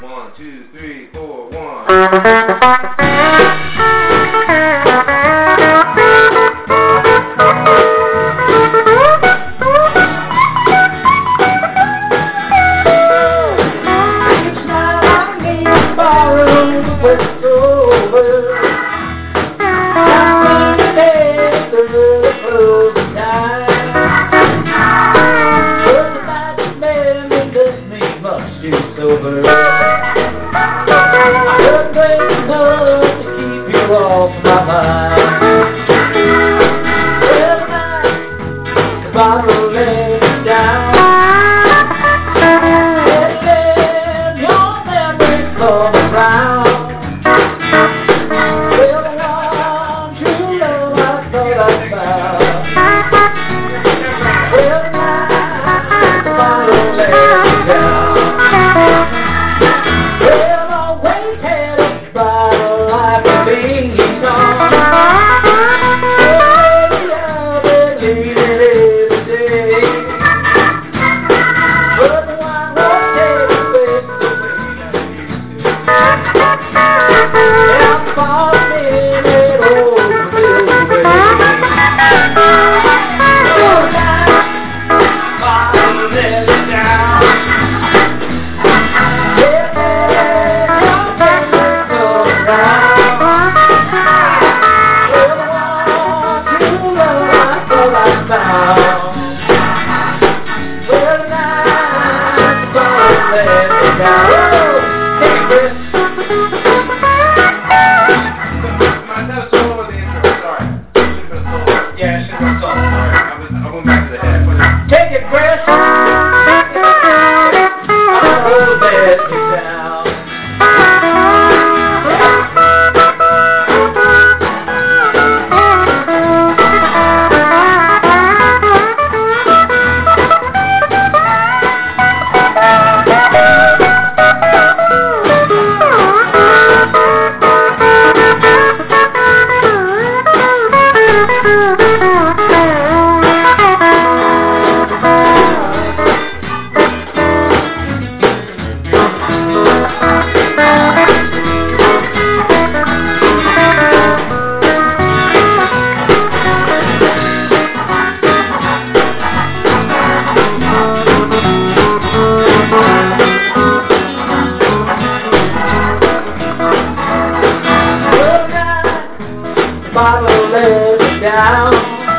1, 2, 3, 4, 1. Each night I need to borrow with over. I'm in bed to really close the time. But the night memory does me much too sober. I couldn't drink enough to keep you off my mind. Well, tonight the bottle let me down. Come around. Well, the one true love I thought I found. Well, tonight the bottle let me down. Well, I always had a bottle like a bean song. Well, maybe I've been leaving it every day. But the wine won't take away. I'm falling it over the bottle let me down. Yeah, your memory come around. Well, the one true love I thought I found. Well, tonight the bottle let me down. Oh, take a breath. Take it, Chris. Oh, let me down. Bottle let me down.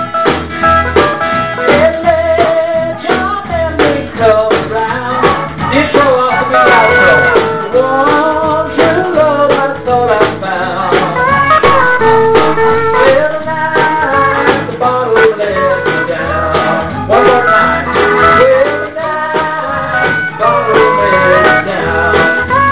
And let your memory come around. Intro off the outro. One true love I thought I found. Well, tonight the bottle let me down. One more time. Well, tonight the bottle let me down.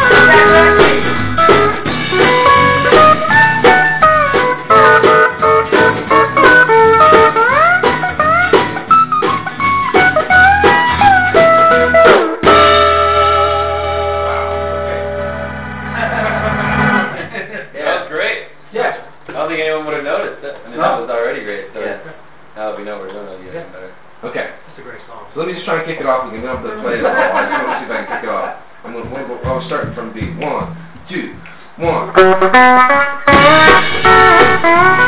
Yeah. I don't think anyone would have noticed it. I mean, that was already great. So Yeah. now we know we're going to get even better. Okay. That's a great song. So let me just try and kick it off. We can jump to play it all. I just want to see if I can kick it off. I'm starting from beat. 1, 2, 1.